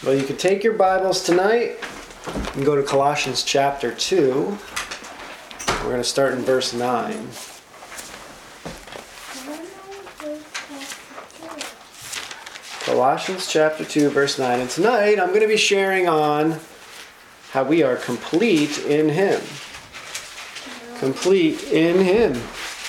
Well, you can take your Bibles tonight and go to Colossians chapter 2. We're going to start in verse 9. Colossians chapter 2, verse 9. And tonight I'm going to be sharing on how we are complete in Him. Complete in Him.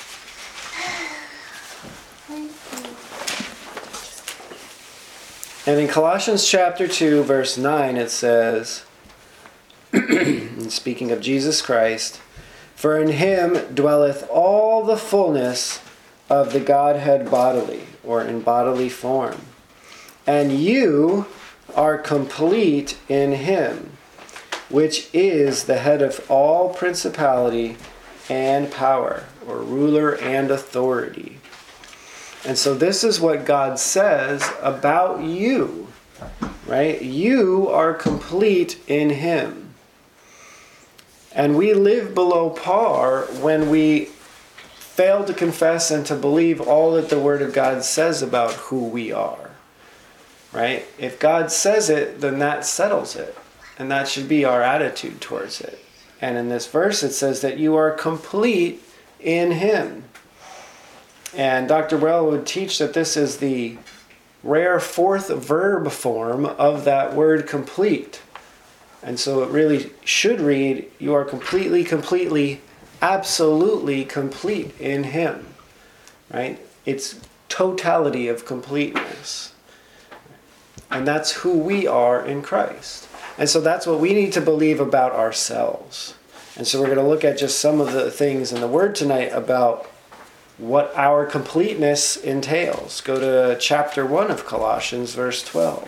And in Colossians chapter 2, verse 9, it says, speaking of Jesus Christ, "For in Him dwelleth all the fullness of the Godhead bodily," or in bodily form. "And you are complete in Him, which is the head of all principality and power," or ruler and authority. And so this is what God says about you, right? You are complete in Him. And we live below par when we fail to confess and to believe all that the Word of God says about who we are, right? If God says it, then that settles it. And that should be our attitude towards it. And in this verse it says that you are complete in Him. And Dr. Well would teach that this is the rare fourth verb form of that word complete. And so it really should read, you are completely, absolutely complete in Him. Right? It's totality of completeness. And that's who we are in Christ. And so that's what we need to believe about ourselves. And so we're going to look at just some of the things in the Word tonight about what our completeness entails. Go to chapter 1 of Colossians, verse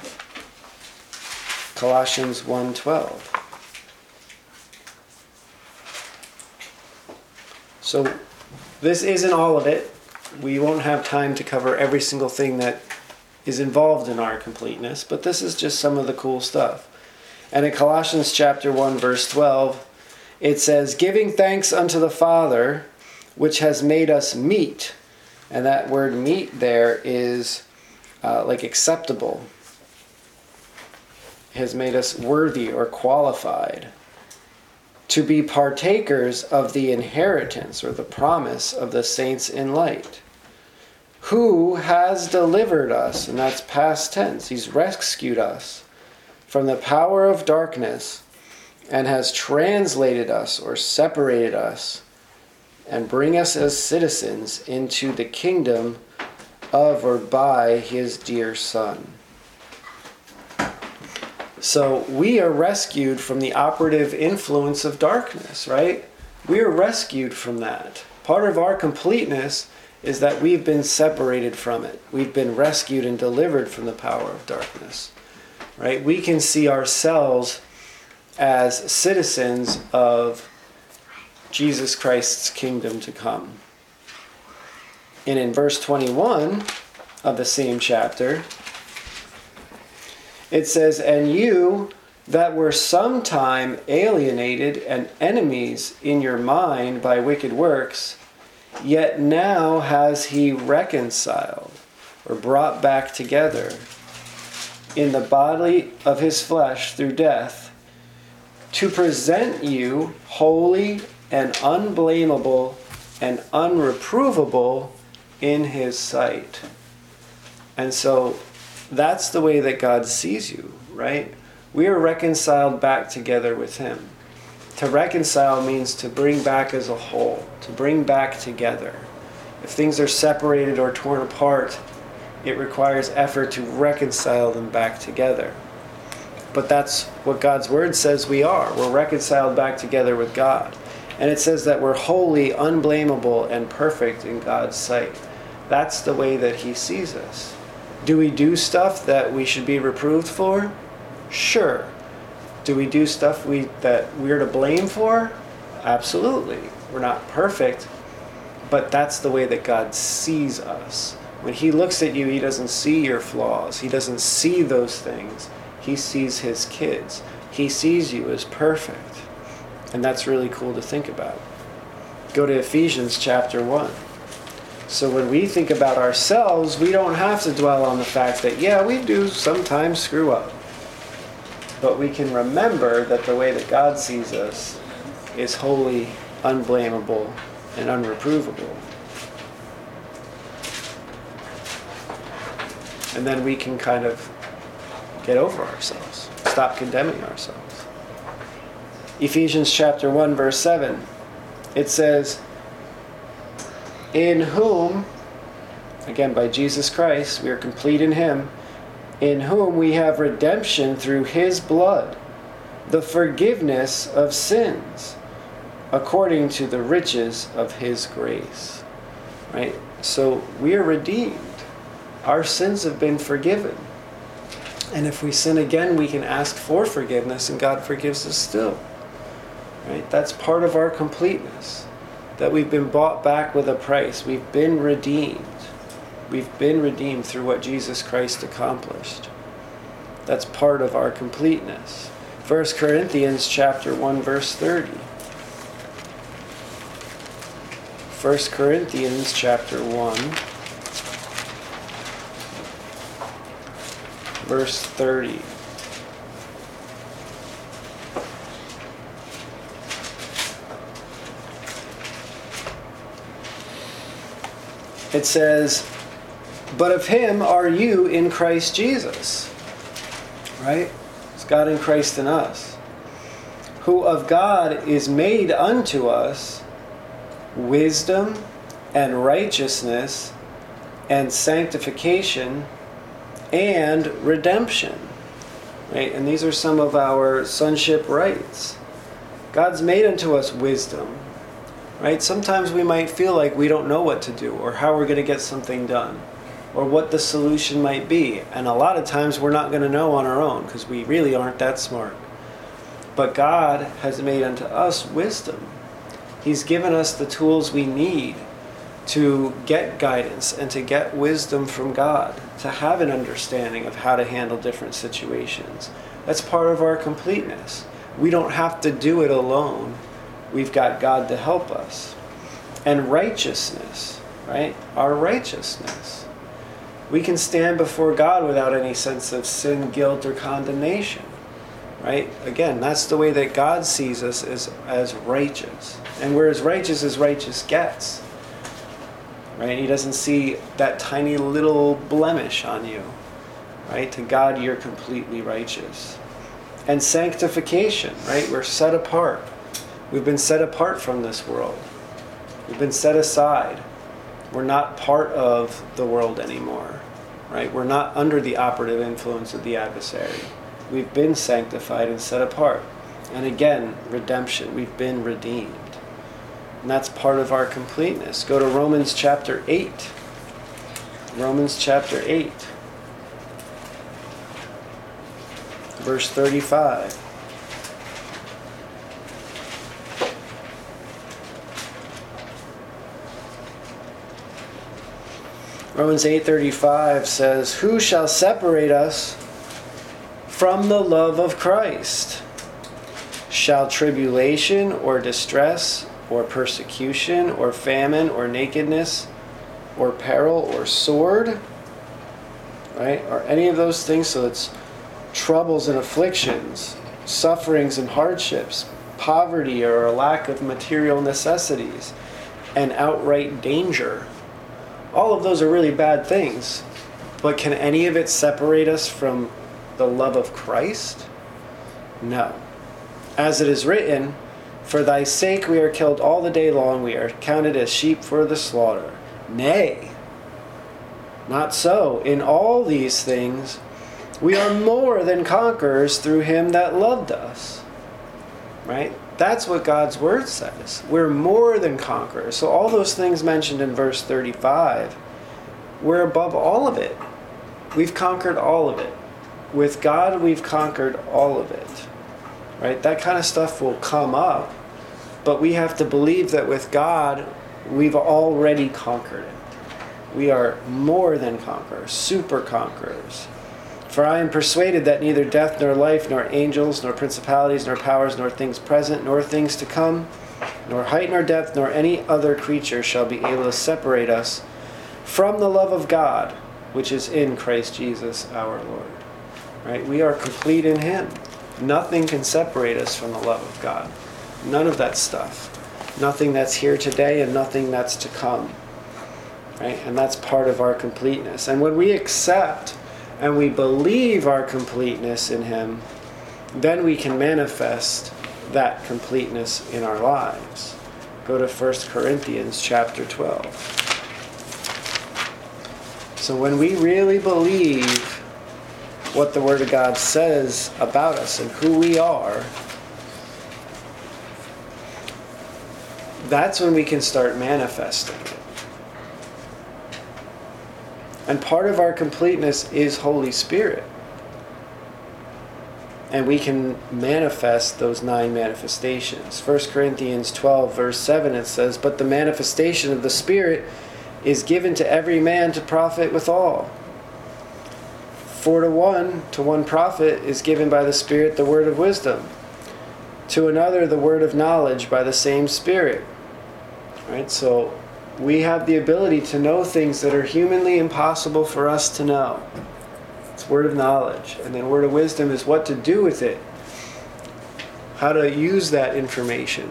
12. Colossians 1:12. So this isn't all of it. We won't have time to cover every single thing that is involved in our completeness, but this is just some of the cool stuff. And in Colossians chapter 1, verse 12, it says, "Giving thanks unto the Father, which has made us meet." And that word meet there is like acceptable. Has made us worthy or qualified to be partakers of the inheritance or the promise of the saints in light. Who has delivered us, and that's past tense, He's rescued us from the power of darkness and has translated us or separated us and bring us as citizens into the kingdom of or by His dear Son. So we are rescued from the operative influence of darkness, right? We are rescued from that. Part of our completeness is that we've been separated from it. We've been rescued and delivered from the power of darkness, right? We can see ourselves as citizens of Jesus Christ's kingdom to come. And in verse 21 of the same chapter, it says, "And you that were sometime alienated and enemies in your mind by wicked works, yet now has He reconciled," or brought back together, "in the body of His flesh through death, to present you holy and unblameable and unreprovable in His sight." And so that's the way that God sees you, right? We are reconciled back together with Him. To reconcile means to bring back as a whole, to bring back together. If things are separated or torn apart, it requires effort to reconcile them back together. But that's what God's Word says we are. We're reconciled back together with God. And it says that we're holy, unblameable, and perfect in God's sight. That's the way that He sees us. Do we do stuff that we should be reproved for? Sure. Do we do stuff that we're to blame for? Absolutely. We're not perfect, but that's the way that God sees us. When He looks at you, He doesn't see your flaws. He doesn't see those things. He sees His kids. He sees you as perfect. And that's really cool to think about. Go to Ephesians chapter 1. So when we think about ourselves, we don't have to dwell on the fact that, yeah, we do sometimes screw up. But we can remember that the way that God sees us is holy, unblameable, and unreprovable. And then we can kind of get over ourselves, stop condemning ourselves. Ephesians chapter 1, verse 7, it says, in whom, again by Jesus Christ, we are complete in him, in whom we have redemption through his blood, the forgiveness of sins, according to the riches of his grace. Right? So we are redeemed. Our sins have been forgiven. And if we sin again, we can ask for forgiveness, and God forgives us still. Right? That's part of our completeness. That we've been bought back with a price. We've been redeemed. We've been redeemed through what Jesus Christ accomplished. That's part of our completeness. 1 Corinthians chapter 1, verse 30. 1 Corinthians chapter 1, verse 30. It says, but of him are you in Christ Jesus. Right? It's God in Christ in us. Who of God is made unto us wisdom and righteousness and sanctification and redemption. Right? And these are some of our sonship rights. God's made unto us wisdom. Right? Sometimes we might feel like we don't know what to do or how we're going to get something done or what the solution might be. And a lot of times we're not going to know on our own because we really aren't that smart. But God has made unto us wisdom. He's given us the tools we need to get guidance and to get wisdom from God, to have an understanding of how to handle different situations. That's part of our completeness. We don't have to do it alone. We've got God to help us. And righteousness, right? Our righteousness. We can stand before God without any sense of sin, guilt, or condemnation. Right? Again, that's the way that God sees us as righteous. And we're as righteous gets. Right? He doesn't see that tiny little blemish on you. Right? To God, you're completely righteous. And sanctification, right? We're set apart. We've been set apart from this world. We've been set aside. We're not part of the world anymore, right? We're not under the operative influence of the adversary. We've been sanctified and set apart. And again, redemption. We've been redeemed. And that's part of our completeness. Go to Romans chapter 8. Romans chapter 8. Verse 35. Romans 8:35 says, who shall separate us from the love of Christ? Shall tribulation or distress or persecution or famine or nakedness or peril or sword? Right? Or any of those things? So it's troubles and afflictions, sufferings and hardships, poverty or a lack of material necessities, and outright danger. All of those are really bad things. But can any of it separate us from the love of Christ? No. As it is written, for thy sake we are killed all the day long, we are counted as sheep for the slaughter. Nay, not so. In all these things we are more than conquerors through him that loved us. Right? That's what God's word says. We're more than conquerors. So all those things mentioned in verse 35, we're above all of it. We've conquered all of it. With God, we've conquered all of it. Right? That kind of stuff will come up, but we have to believe that with God, we've already conquered it. We are more than conquerors, super conquerors. For I am persuaded that neither death nor life, nor angels, nor principalities, nor powers, nor things present, nor things to come, nor height nor depth, nor any other creature shall be able to separate us from the love of God, which is in Christ Jesus our Lord. Right? We are complete in him. Nothing can separate us from the love of God. None of that stuff. Nothing that's here today and nothing that's to come. Right? And that's part of our completeness. And when we accept and we believe our completeness in Him, then we can manifest that completeness in our lives. Go to 1 Corinthians chapter 12. So when we really believe what the Word of God says about us and who we are, that's when we can start manifesting it. And part of our completeness is Holy Spirit. And we can manifest those 9 manifestations. 1 Corinthians 12 verse 7, it says, "But the manifestation of the Spirit is given to every man to profit withal. For to one prophet is given by the Spirit the word of wisdom, to another the word of knowledge by the same Spirit." Right? So we have the ability to know things that are humanly impossible for us to know. It's word of knowledge. And then word of wisdom is what to do with it. How to use that information.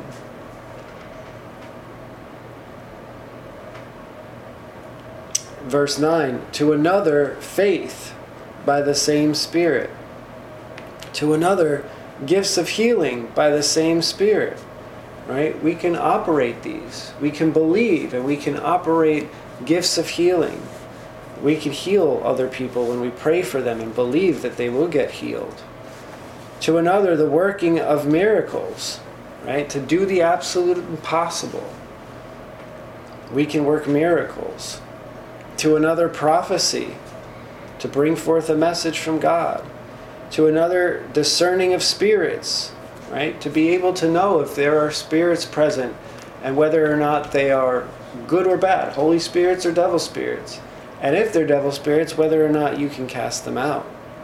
Verse 9, "To another faith by the same Spirit. To another gifts of healing by the same Spirit." Right? We can operate these. We can believe and we can operate gifts of healing. We can heal other people when we pray for them and believe that they will get healed. To another, the working of miracles. Right? To do the absolute impossible. We can work miracles. To another, prophecy. To bring forth a message from God. To another, discerning of spirits. Right? To be able to know if there are spirits present and whether or not they are good or bad, holy spirits or devil spirits. And if they're devil spirits, whether or not you can cast them out.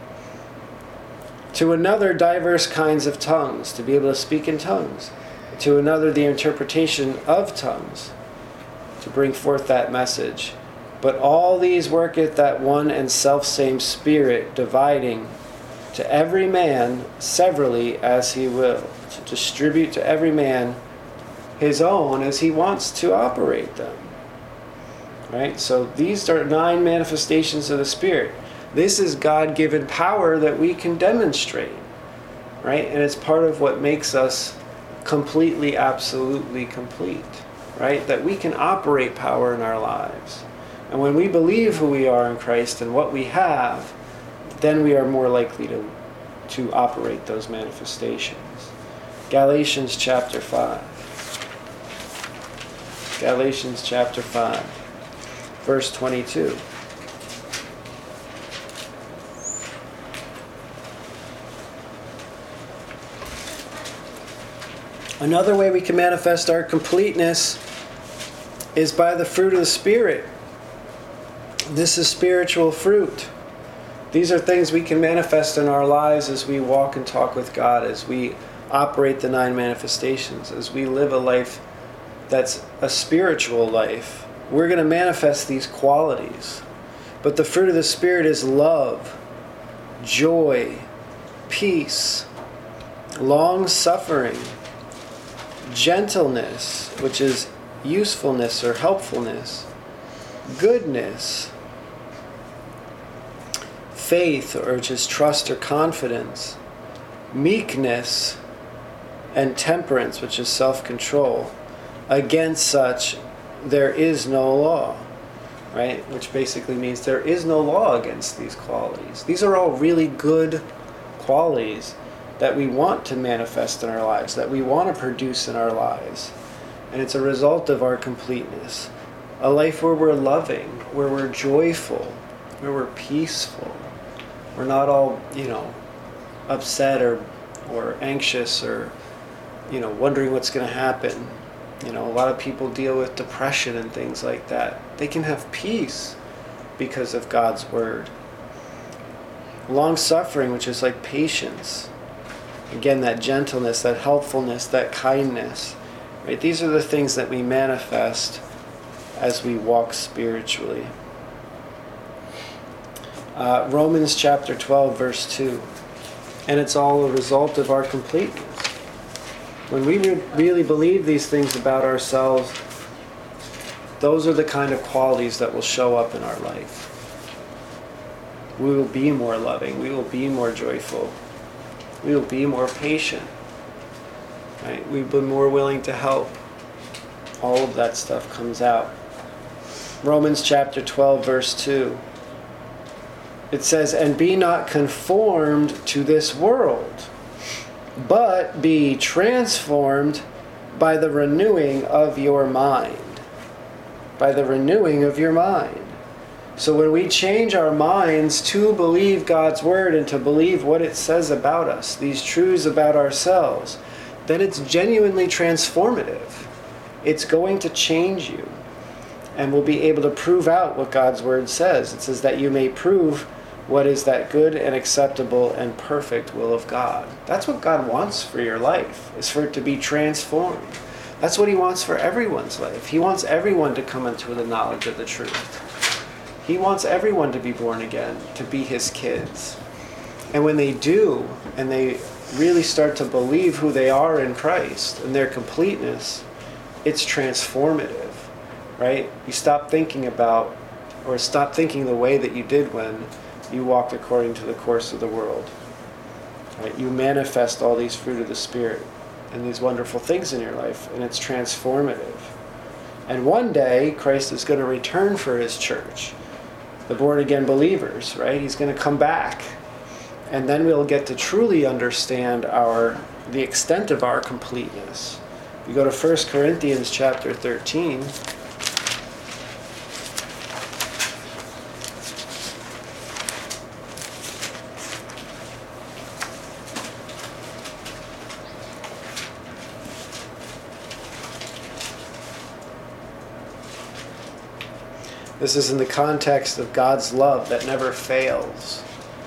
To another, diverse kinds of tongues, to be able to speak in tongues. To another, the interpretation of tongues, to bring forth that message. But all these worketh that one and selfsame Spirit, dividing to every man severally as he will, to distribute to every man his own as he wants to operate them. Right? So these are 9 manifestations of the Spirit. This is God-given power that we can demonstrate. Right? And it's part of what makes us completely, absolutely complete. Right? That we can operate power in our lives. And when we believe who we are in Christ and what we have, then we are more likely to operate those manifestations. Galatians chapter 5. Galatians chapter 5, verse 22. Another way we can manifest our completeness is by the fruit of the Spirit. This is spiritual fruit. These are things we can manifest in our lives as we walk and talk with God, as we operate the 9 manifestations, as we live a life that's a spiritual life. We're going to manifest these qualities. But the fruit of the Spirit is love, joy, peace, long-suffering, gentleness, which is usefulness or helpfulness, goodness, faith, or which is trust or confidence, meekness, and temperance, which is self-control. Against such there is no law. Right? Which basically means there is no law against these qualities. These are all really good qualities that we want to manifest in our lives, that we want to produce in our lives. And it's a result of our completeness. A life where we're loving, where we're joyful, where we're peaceful. We're not all, upset or anxious or, wondering what's going to happen. A lot of people deal with depression and things like that. They can have peace because of God's word. Long-suffering, which is like patience. Again, that gentleness, that helpfulness, that kindness. Right? These are the things that we manifest as we walk spiritually. Romans chapter 12, verse 2. And it's all a result of our completeness. When we really believe these things about ourselves, those are the kind of qualities that will show up in our life. We will be more loving. We will be more joyful. We will be more patient. Right? We've been more willing to help. All of that stuff comes out. Romans chapter 12, verse 2. It says, "And be not conformed to this world, but be transformed by the renewing of your mind." By the renewing of your mind. So when we change our minds to believe God's word and to believe what it says about us, these truths about ourselves, then it's genuinely transformative. It's going to change you. And we'll be able to prove out what God's word says. It says that you may prove what is that good and acceptable and perfect will of God. That's what God wants for your life, is for it to be transformed. That's what he wants for everyone's life. He wants everyone to come into the knowledge of the truth. He wants everyone to be born again, to be his kids. And when they do, and they really start to believe who they are in Christ and their completeness, it's transformative, right? You stop thinking about, or stop thinking the way that you did when you walked according to the course of the world. Right? You manifest all these fruit of the Spirit and these wonderful things in your life, and it's transformative. And one day, Christ is going to return for his church, the born-again believers, right? He's going to come back. And then we'll get to truly understand the extent of our completeness. You go to 1 Corinthians chapter 13. This is in the context of God's love that never fails.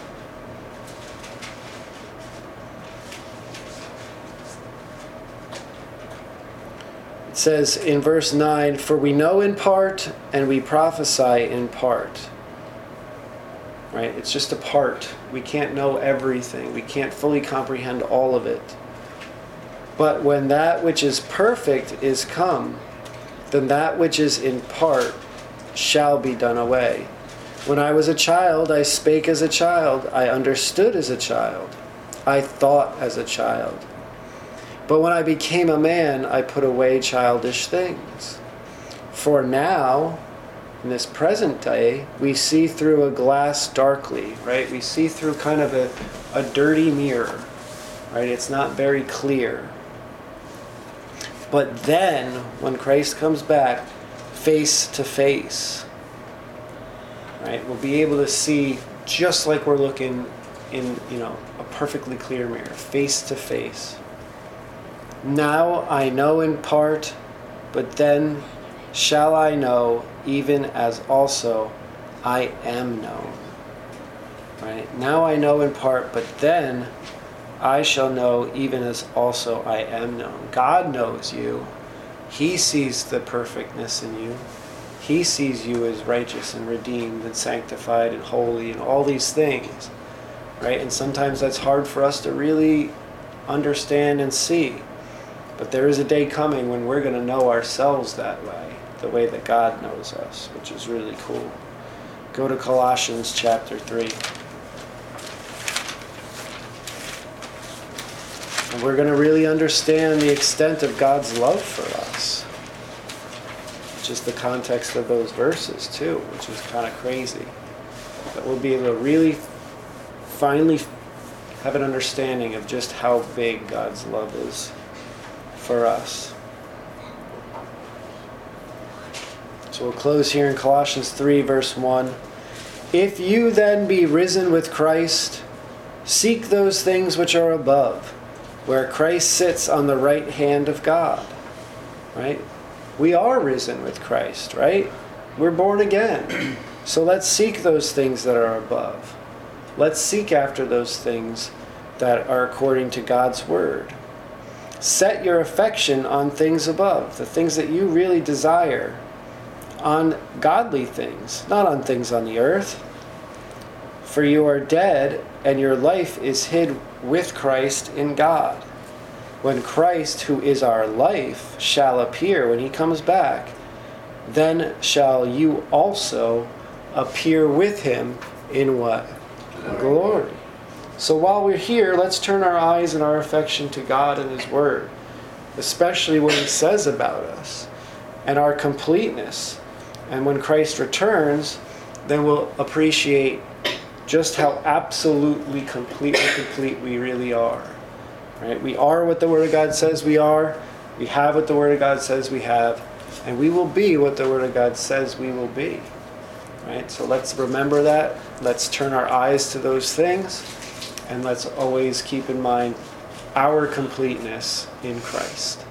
It says in verse 9, "For we know in part and we prophesy in part." Right? It's just a part. We can't know everything. We can't fully comprehend all of it. "But when that which is perfect is come, then that which is in part shall be done away. When I was a child, I spake as a child. I understood as a child. I thought as a child. But when I became a man, I put away childish things. For now, in this present day, we see through a glass darkly," right? We see through kind of a dirty mirror, right? It's not very clear. "But then, when Christ comes back, face to face," right? We'll be able to see just like we're looking in, a perfectly clear mirror, face to face. "Now I know in part, but then shall I know, even as also I am known." Right? Now I know in part, but then I shall know, even as also I am known. God knows you. He sees the perfectness in you. He sees you as righteous and redeemed and sanctified and holy and all these things, right? And sometimes that's hard for us to really understand and see. But there is a day coming when we're going to know ourselves that way, the way that God knows us, which is really cool. Go to Colossians chapter 3. And we're going to really understand the extent of God's love for us. Which is the context of those verses too, which is kind of crazy. But we'll be able to really finally have an understanding of just how big God's love is for us. So we'll close here in Colossians 3 verse 1. "If you then be risen with Christ, seek those things which are above, where Christ sits on the right hand of God." Right? We are risen with Christ, right? We're born again. So let's seek those things that are above. Let's seek after those things that are according to God's word. Set your affection on things above, the things that you really desire, on godly things, not on things on the earth. For you are dead, and your life is hid with Christ in God. When Christ, who is our life, shall appear, when he comes back, then shall you also appear with him in what? Glory. So while we're here, let's turn our eyes and our affection to God and his word, especially what he says about us and our completeness. And when Christ returns, then we'll appreciate just how absolutely complete we really are. Right? We are what the Word of God says we are. We have what the Word of God says we have. And we will be what the Word of God says we will be. Right? So let's remember that. Let's turn our eyes to those things. And let's always keep in mind our completeness in Christ.